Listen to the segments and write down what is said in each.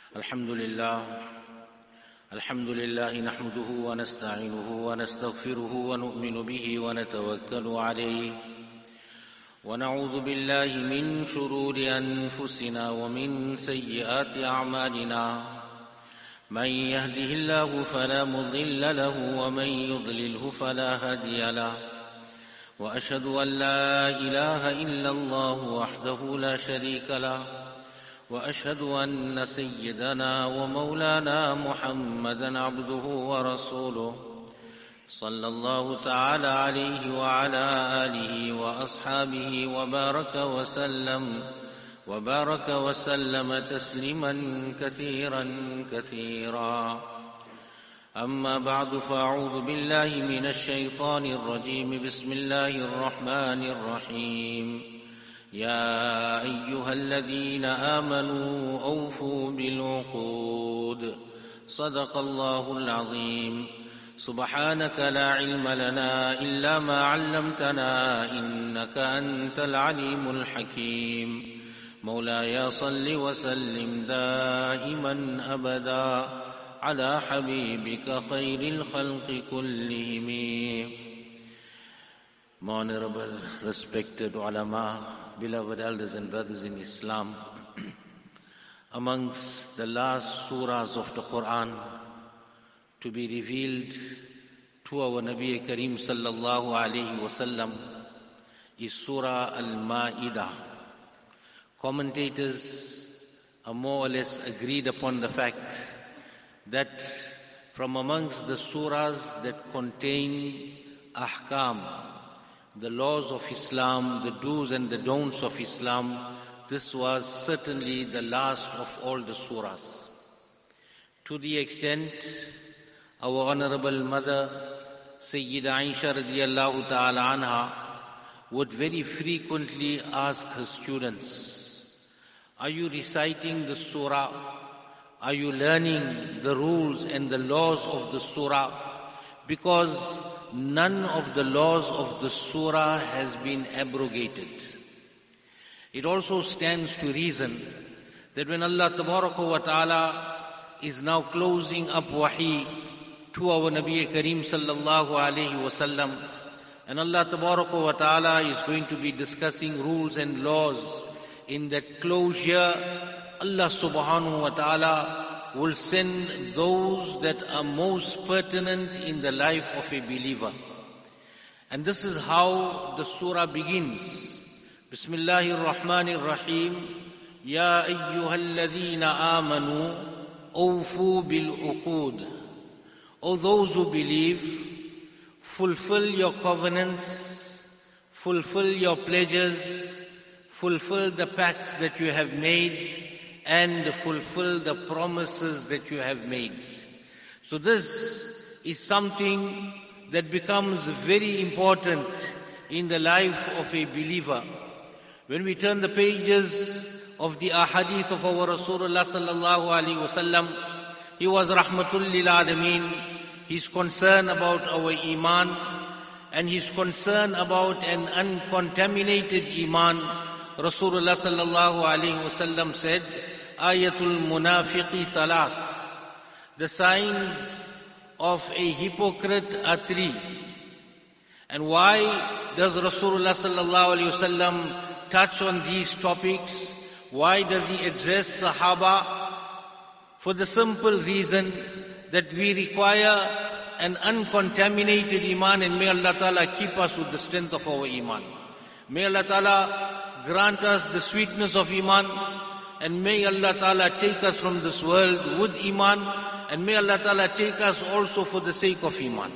الحمد لله نحمده ونستعينه ونستغفره ونؤمن به ونتوكل عليه ونعوذ بالله من شرور أنفسنا ومن سيئات أعمالنا من يهده الله فلا مضل له ومن يضلله فلا هادي له وأشهد أن لا إله إلا الله وحده لا شريك له وأشهد أن سيدنا ومولانا محمدًا عبده ورسوله صلى الله تعالى عليه وعلى آله وأصحابه وبارك وسلم تسليمًا كثيرًا أما بعد فأعوذ بالله من الشيطان الرجيم بسم الله الرحمن الرحيم يا أيها الذين آمنوا أوفوا بالعقود صدق الله العظيم سبحانك لا علم لنا إلا ما علمتنا إنك أنت العليم الحكيم مولاي صل وسلم دائما أبدا على حبيبك خير الخلق كلهم. Honorable, respected ulama, beloved elders and brothers in Islam, amongst the last surahs of the Quran to be revealed to our Nabi Kareem sallallahu alayhi wasallam is Surah Al-Ma'idah. Commentators are more or less agreed upon the fact that from amongst the surahs that contain ahkam, the laws of Islam, the do's and the don'ts of Islam, this was certainly the last of all the surahs. To the extent our honorable mother, Sayyida Aisha radiyallahu ta'ala anha, would very frequently ask her students, are you reciting the surah? Are you learning the rules and the laws of the surah? Because none of the laws of the surah has been abrogated. It also stands to reason that when Allah Tabaraka wa Ta'ala is now closing up wahi to our Nabi Kareem sallallahu alayhi wasallam, and Allah Tabaraka wa Ta'ala is going to be discussing rules and laws, in that closure, Allah subhanahu wa ta'ala will send those that are most pertinent in the life of a believer. And this is how the surah begins. Bismillahir Rahmanir Rahim. Ya ayyuhalladhina amanu awfu bil uqud. O those who believe, fulfill your covenants, fulfill your pledges, fulfill the pacts that you have made, and fulfill the promises that you have made. So this is something that becomes very important in the life of a believer. When we turn the pages of the ahadith of our Rasulullah sallallahu alaihi wasallam, he was rahmatul lil alameen. He's concerned about our iman, and he's concerned about an uncontaminated iman. Rasulullah sallallahu alaihi wasallam said, Ayatul munafiqi thalath. The signs of a hypocrite are three. And why does Rasulullah sallallahu alaihi wasallam touch on these topics? Why does he address Sahaba? For the simple reason that we require an uncontaminated iman, and may Allah Ta'ala keep us with the strength of our iman. May Allah Ta'ala grant us the sweetness of iman, and may Allah Ta'ala take us from this world with iman, and may Allah Ta'ala take us also for the sake of iman.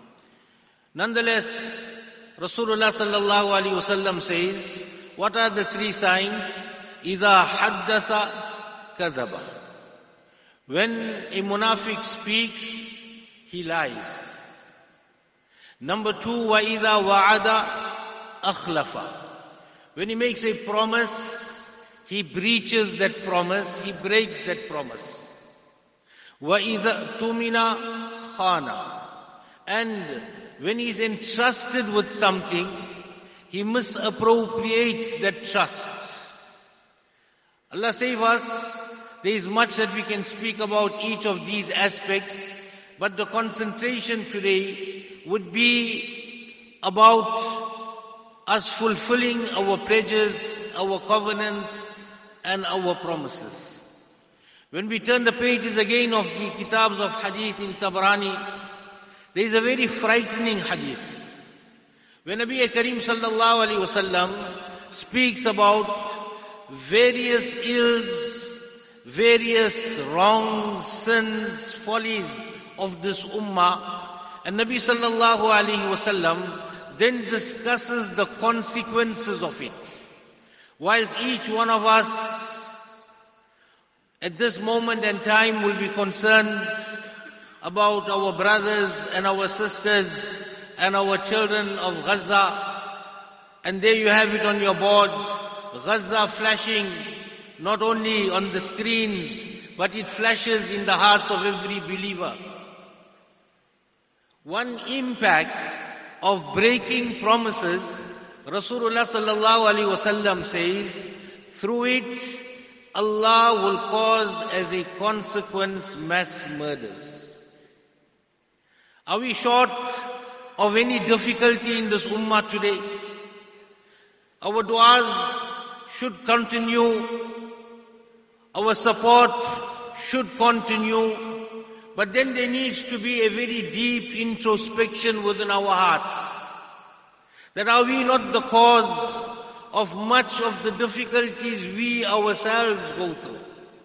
Nonetheless, Rasulullah sallallahu alaihi wasallam says, what are the three signs? إِذَا حَدَّثَ كَذَبَ. When a munafiq speaks, he lies. Number two, وَإِذَا وَعَدَ أَخْلَفَ. When he makes a promise, he breaches that promise, he breaks that promise. وَإِذَا اؤْتُمِنَ خَانَ. And when he is entrusted with something, he misappropriates that trust. Allah save us There is much that we can speak about each of these aspects, but the concentration today would be about us fulfilling our pledges, our covenants, and our promises. When we turn the pages again of the kitabs of hadith in Tabarani, there is a very frightening hadith. When Nabi Kareem sallallahu alaihi wasallam speaks about various ills, various wrongs, sins, follies of this ummah, and Nabi sallallahu alaihi wasallam then discusses the consequences of it. Whilst each one of us at this moment and time will be concerned about our brothers and our sisters and our children of Gaza, and there you have it on your board, Gaza flashing not only on the screens, but it flashes in the hearts of every believer. One impact of breaking promises, Rasulullah sallallahu alaihi wasallam says, through it, Allah will cause as a consequence mass murders. Are we short of any difficulty in this ummah today? Our du'as should continue, our support should continue, but then there needs to be a very deep introspection within our hearts. That are we not the cause of much of the difficulties we ourselves go through?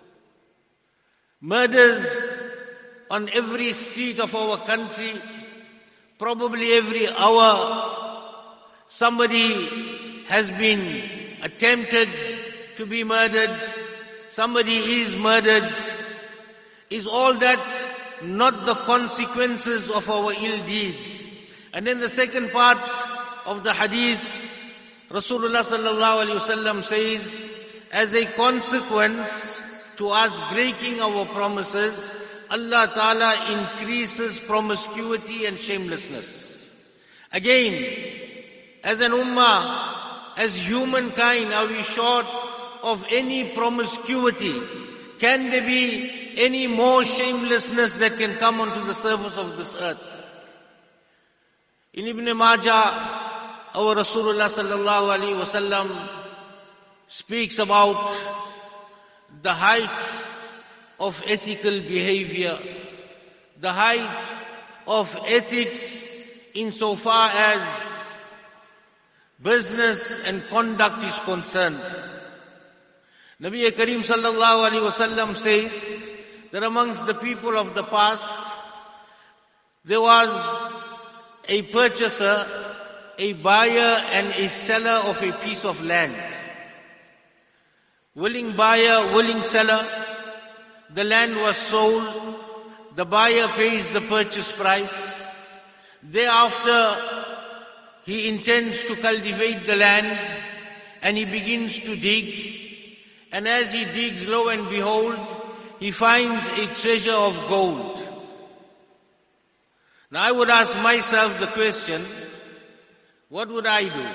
Murders on every street of our country, probably every hour, somebody has been attempted to be murdered, somebody is murdered. Is all that not the consequences of our ill deeds? And then the second part of the hadith, Rasulullah sallallahu alaihi wasallam says, as a consequence to us breaking our promises, Allah Ta'ala increases promiscuity and shamelessness. Again, as an ummah, as humankind, are we short of any promiscuity? Can there be any more shamelessness that can come onto the surface of this earth? In Ibn Majah, our Rasulullah sallallahu alaihi wasallam speaks about the height of ethical behavior, the height of ethics insofar as business and conduct is concerned. Nabi Kareem sallallahu alaihi wasallam says that amongst the people of the past, there was a purchaser, a buyer and a seller of a piece of land. Willing buyer, willing seller, the land was sold, the buyer pays the purchase price. Thereafter, he intends to cultivate the land and he begins to dig. And as he digs, lo and behold, he finds a treasure of gold. Now I would ask myself the question, what would I do?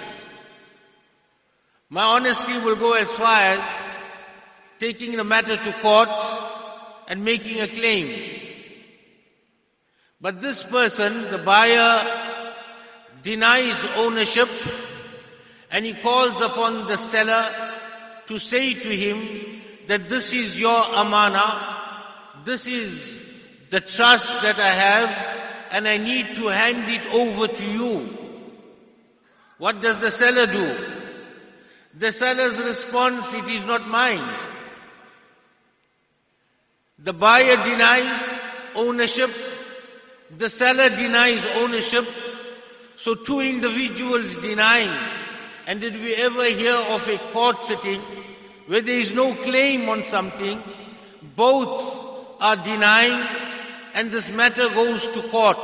My honesty will go as far as taking the matter to court and making a claim. But this person, the buyer, denies ownership and he calls upon the seller to say to him that this is your amana, this is the trust that I have and I need to hand it over to you. What does the seller do? The seller's response, it is not mine. The buyer denies ownership, the seller denies ownership, so two individuals denying. And did we ever hear of a court sitting where there is no claim on something, both are denying and this matter goes to court?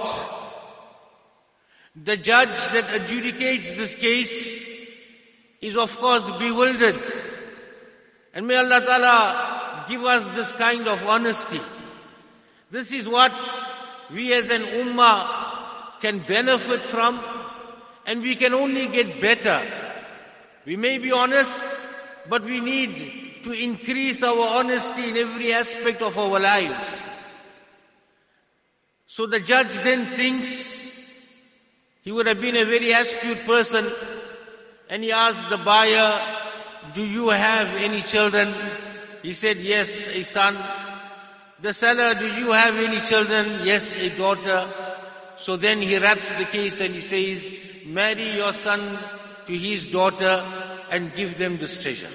The judge that adjudicates this case is of course bewildered. And may Allah Ta'ala give us this kind of honesty. This is what we as an ummah can benefit from, and we can only get better. We may be honest, but we need to increase our honesty in every aspect of our lives. So the judge then thinks he would have been a very astute person, and he asked the buyer, "Do you have any children?" He said, "Yes, a son." The seller, "Do you have any children?" "Yes, a daughter." So then he wraps the case and he says, "Marry your son to his daughter and give them this treasure."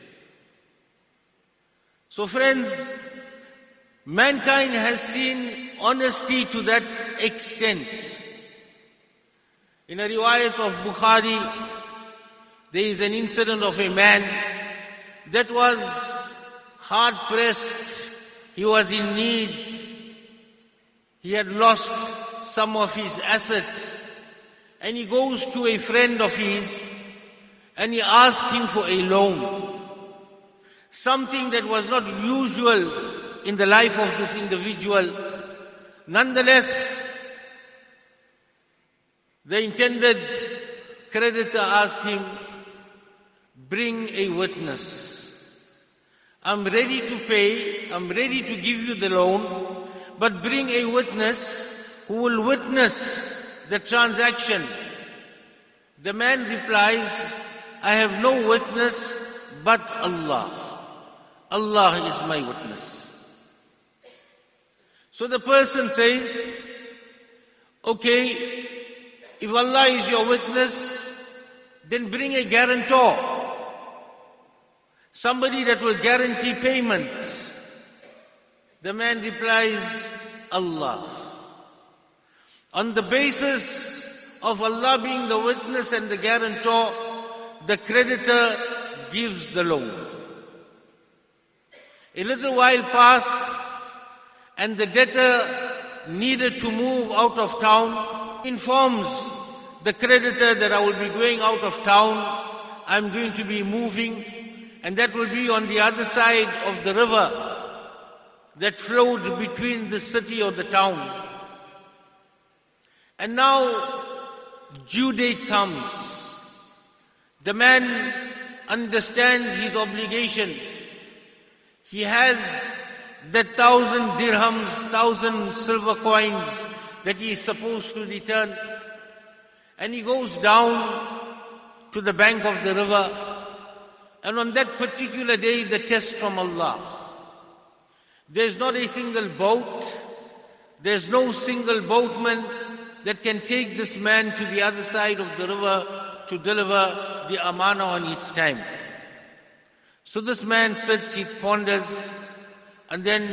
So friends, mankind has seen honesty to that extent. In a riwayat of Bukhari, there is an incident of a man that was hard pressed. He was in need. He had lost some of his assets. And he goes to a friend of his and he asks him for a loan. Something that was not usual in the life of this individual. Nonetheless, the intended creditor asked him, "Bring a witness. I'm ready to pay, I'm ready to give you the loan, but bring a witness who will witness the transaction." The man replies, "I have no witness but Allah. Allah is my witness." So the person says, "Okay, if Allah is your witness, then bring a guarantor. Somebody that will guarantee payment." The man replies, "Allah." On the basis of Allah being the witness and the guarantor, the creditor gives the loan. A little while passed, and the debtor needed to move out of town. Informs the creditor that I will be going out of town, I'm going to be moving, and that will be on the other side of the river that flowed between the city or the town. And now due date comes. The man understands his obligation. He has the 1,000 dirhams, 1,000 silver coins that he is supposed to return. And he goes down to the bank of the river. And on that particular day, the test from Allah. There's not a single boat. There's no single boatman that can take this man to the other side of the river to deliver the amana on its time. So this man sits, he ponders, and then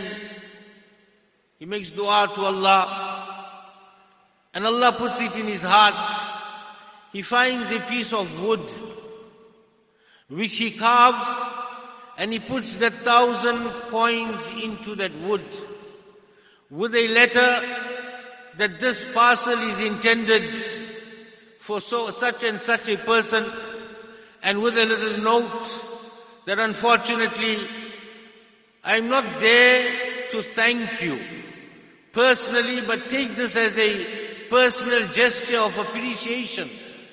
he makes dua to Allah. And Allah puts it in his heart. He finds a piece of wood which he carves, and he puts the 1,000 coins into that wood with a letter that this parcel is intended for such and such a person, and with a little note that unfortunately I'm not there to thank you personally, but take this as a personal gesture of appreciation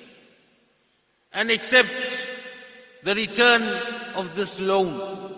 and accept the return of this loan.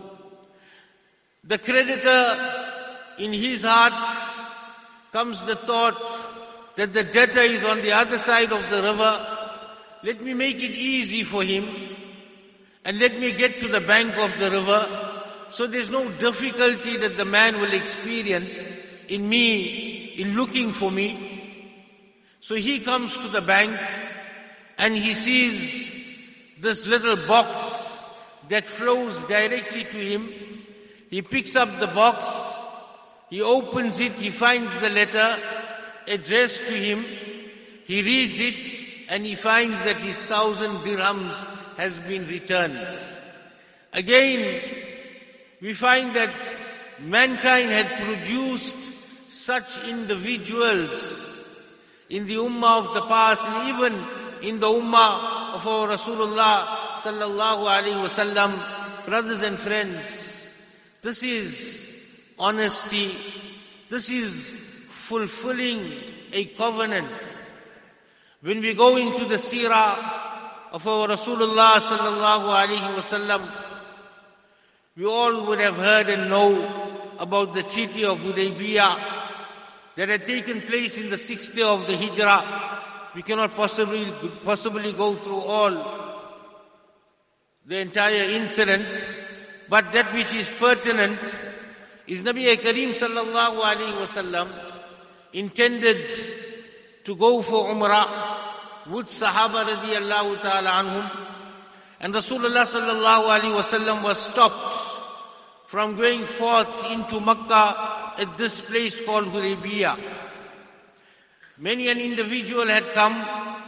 The creditor, in his heart comes the thought that the debtor is on the other side of the river. Let me make it easy for him and let me get to the bank of the river, so there's no difficulty that the man will experience in looking for me. So he comes to the bank and he sees this little box that flows directly to him. He picks up the box, he opens it, he finds the letter addressed to him, he reads it, and he finds that his 1,000 dirhams has been returned. Again, we find that mankind had produced such individuals in the ummah of the past, and even in the ummah of our Rasulullah sallallahu alaihi wasallam. Brothers and friends, this is honesty. This is fulfilling a covenant. When we go into the seerah of our Rasulullah sallallahu alaihi wasallam, We all would have heard and know about the Treaty of Hudaybiyah that had taken place in the 6th year of the Hijrah. We cannot possibly go through all the entire incident, but that which is pertinent is Nabi Kareem sallallahu alaihi wasallam intended to go for Umrah with Sahaba radiyallahu ta'ala anhum, and Rasulullah sallallahu alaihi wasallam was stopped from going forth into Makkah at this place called Hudaybiyah. Many an individual had come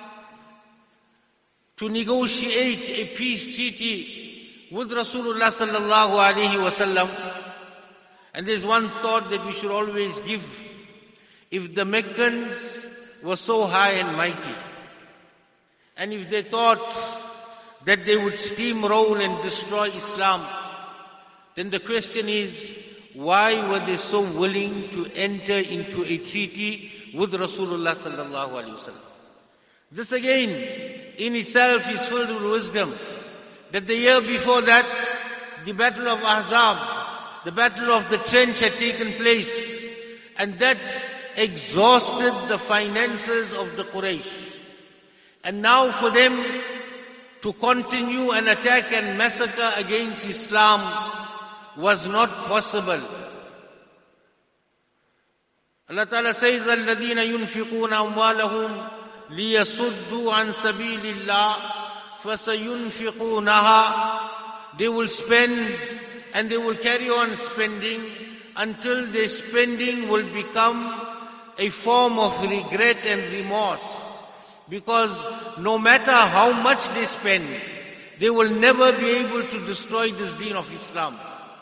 to negotiate a peace treaty with Rasulullah sallallahu alaihi wasallam. And there's one thought that we should always give. If the Meccans were so high and mighty, and if they thought that they would steamroll and destroy Islam, then the question is, why were they so willing to enter into a treaty with Rasulullah sallallahu alaihi wasallam? This again in itself is filled with wisdom. That the year before that, the Battle of Ahzab, the Battle of the Trench had taken place, and that exhausted the finances of the Quraysh. And now for them to continue an attack and massacre against Islam was not possible. Allah Ta'ala says, الَّذِينَ يُنْفِقُونَ أَمْوَالَهُمْ لِيَصُدُّوا عَنْ سَبِيلِ اللَّهِ فَسَيُنْفِقُونَهَا. They will spend and they will carry on spending until their spending will become a form of regret and remorse. Because no matter how much they spend, they will never be able to destroy this deen of Islam.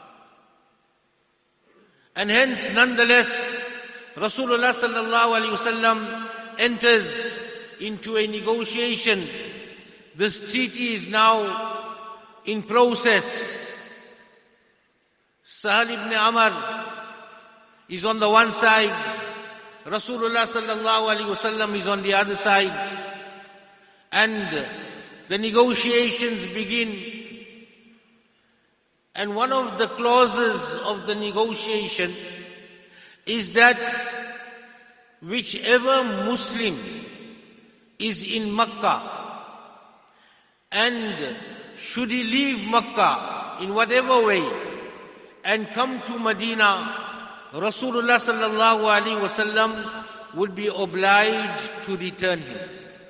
And hence, nonetheless, Rasulullah sallallahu alaihi wasallam enters into a negotiation. This treaty is now in process. Sahal ibn Amr is on the one side, Rasulullah sallallahu alaihi wasallam is on the other side, and the negotiations begin. And one of the clauses of the negotiation is that whichever Muslim is in Makkah, and should he leave Makkah in whatever way and come to Medina, Rasulullah sallallahu alaihi wasallam would be obliged to return him.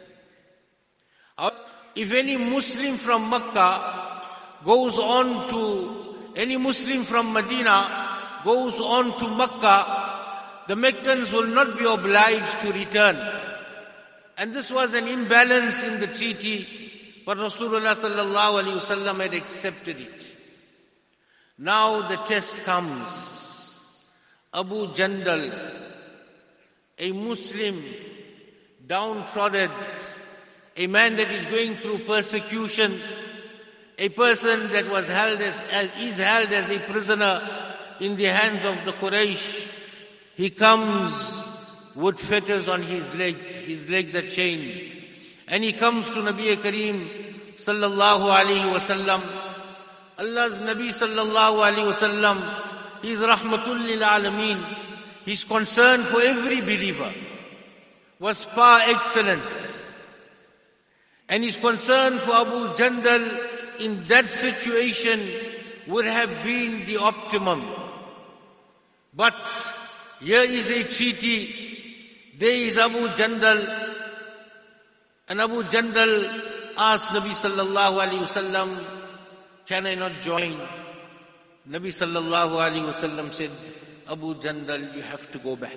If any Muslim from Makkah goes on to, any Muslim from Medina goes on to Makkah, the Meccans will not be obliged to return. And this was an imbalance in the treaty, but Rasulullah sallallahu alaihi wasallam had accepted it. Now the test comes. Abu Jandal, a Muslim, downtrodden, a man that is going through persecution, a person that was is held as a prisoner in the hands of the Quraysh. He comes with fetters on his legs are chained, and he comes to Nabi Kareem sallallahu alaihi wasallam. Allah's Nabi sallallahu alaihi wasallam, he is rahmatul lil alameen. His concern for every believer was par excellence. And his concern for Abu Jandal in that situation would have been the optimum. But here is a treaty, there is Abu Jandal, and Abu Jandal asked Nabi sallallahu alaihi wasallam, can I not join? Nabi sallallahu alaihi wasallam said, Abu Jandal, you have to go back.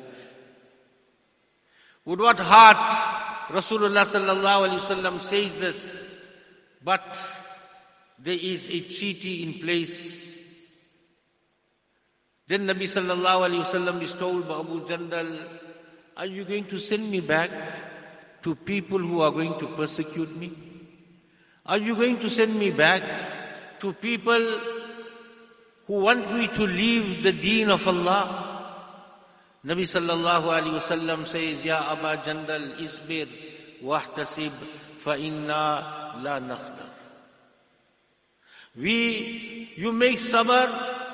With what heart Rasulullah sallallahu alaihi wasallam says this, but there is a treaty in place. Then Nabi sallallahu alaihi wasallam is told by Abu Jandal, are you going to send me back to people who are going to persecute me? Are you going to send me back to people who want me to leave the deen of Allah? Nabi sallallahu alaihi wasallam says, Ya Aba Jandal, isbir wahtasib fa inna la nakhdar. You make sabr,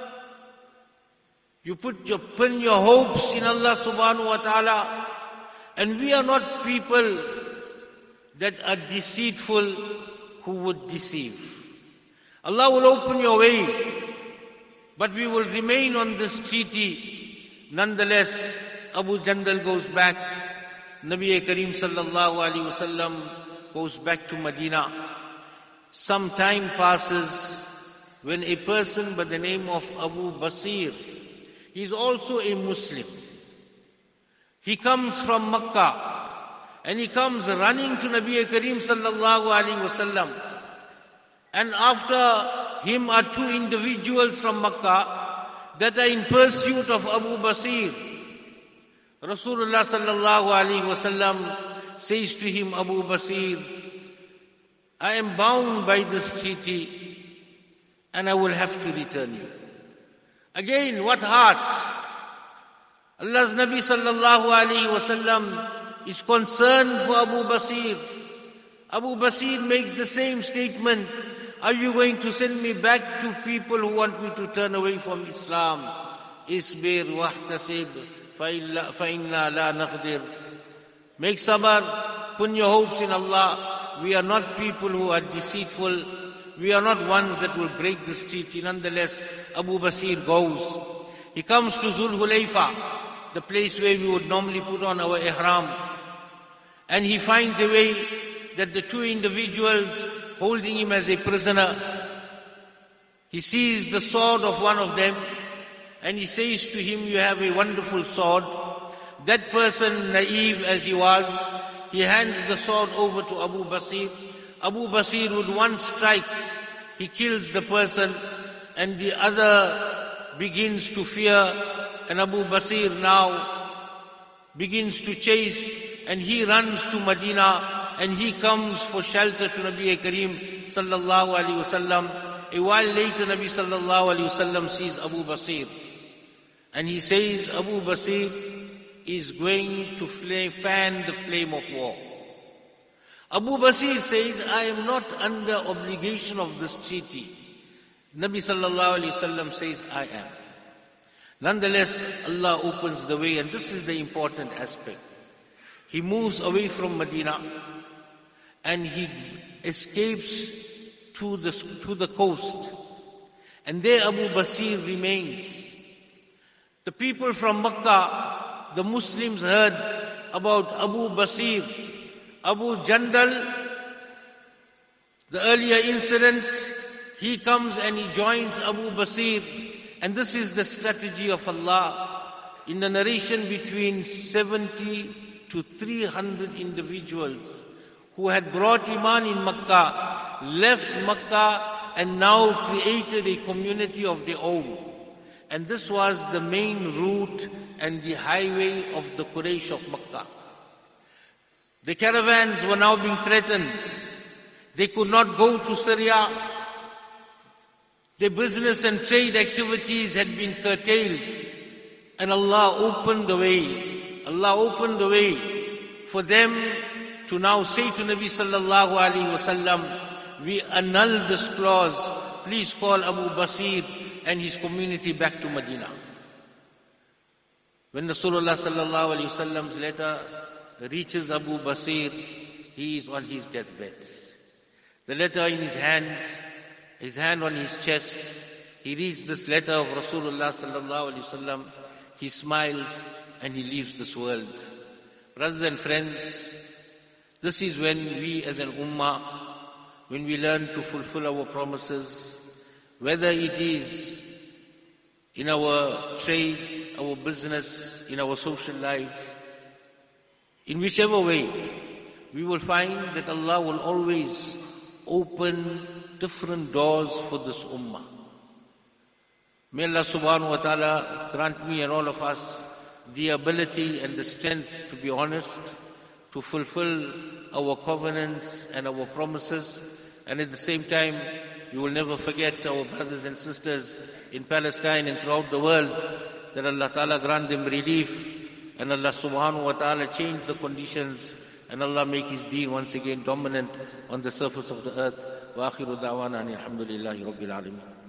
you pin your hopes in Allah subhanahu wa ta'ala, and we are not people that are deceitful who would deceive. Allah will open your way, but we will remain on this treaty. Nonetheless, Abu Jandal goes back. Nabi Kareem sallallahu alaihi wasallam goes back to Medina. Some time passes when a person by the name of Abu Basir, he is also a Muslim. He comes from Makkah and he comes running to Nabi Kareem sallallahu alaihi wasallam. And after him are two individuals from Makkah that are in pursuit of Abu Basir. Rasulullah sallallahu alaihi wasallam says to him, Abu Basir, I am bound by this treaty and I will have to return you. Again, what heart? Allah's Nabi sallallahu alaihi wasallam is concerned for Abu Basir. Abu Basir makes the same statement. Are you going to send me back to people who want me to turn away from Islam? Isbir wahtasib fa inna la naqdir. Make sabr, put your hopes in Allah. We are not people who are deceitful. We are not ones that will break this treaty. Nonetheless, Abu Basir goes. He comes to Zul Hulayfa, the place where we would normally put on our ihram. And he finds a way that the two individuals holding him as a prisoner, he sees the sword of one of them and he says to him, you have a wonderful sword. That person, naive as he was, he hands the sword over to Abu Basir. Abu Basir would one strike, he kills the person and the other begins to fear, and Abu Basir now begins to chase and he runs to Medina. And he comes for shelter to Nabi Kareem sallallahu alaihi wasallam. A while later, Nabi sallallahu alaihi wasallam sees Abu Basir. And he says, Abu Basir is going to fan the flame of war. Abu Basir says, I am not under obligation of this treaty. Nabi sallallahu alaihi wasallam says, I am. Nonetheless, Allah opens the way, and this is the important aspect. He moves away from Medina and he escapes to the coast. And there Abu Basir remains. The people from Makkah, the Muslims, heard about Abu Basir. Abu Jandal, the earlier incident, he comes and he joins Abu Basir. And this is the strategy of Allah. In the narration, between 70 to 300 individuals who had brought Iman in Makkah, left Makkah and now created a community of their own. And this was the main route and the highway of the Quraysh of Makkah. The caravans were now being threatened. They could not go to Syria. Their business and trade activities had been curtailed. And Allah opened the way. Allah opened the way for them to now say to Nabi sallallahu alaihi wasallam, we annul this clause. Please call Abu Basir and his community back to Medina. When Rasulullah sallallahu alaihi wasallam's letter reaches Abu Basir, he is on his deathbed. The letter in his hand on his chest, he reads this letter of Rasulullah sallallahu alaihi wasallam. He smiles and he leaves this world. Brothers and friends, this is when we as an ummah, when we learn to fulfill our promises, whether it is in our trade, our business, in our social lives, in whichever way, we will find that Allah will always open different doors for this ummah. May Allah subhanahu wa ta'ala grant me and all of us the ability and the strength to be honest, to fulfill our covenants and our promises, and at the same time, we will never forget our brothers and sisters in Palestine and throughout the world, that Allah ta'ala grant them relief, and Allah subhanahu wa ta'ala change the conditions, and Allah make His deen once again dominant on the surface of the earth. Wa akhiru da'wana alhamdulillahi rabbil alamin.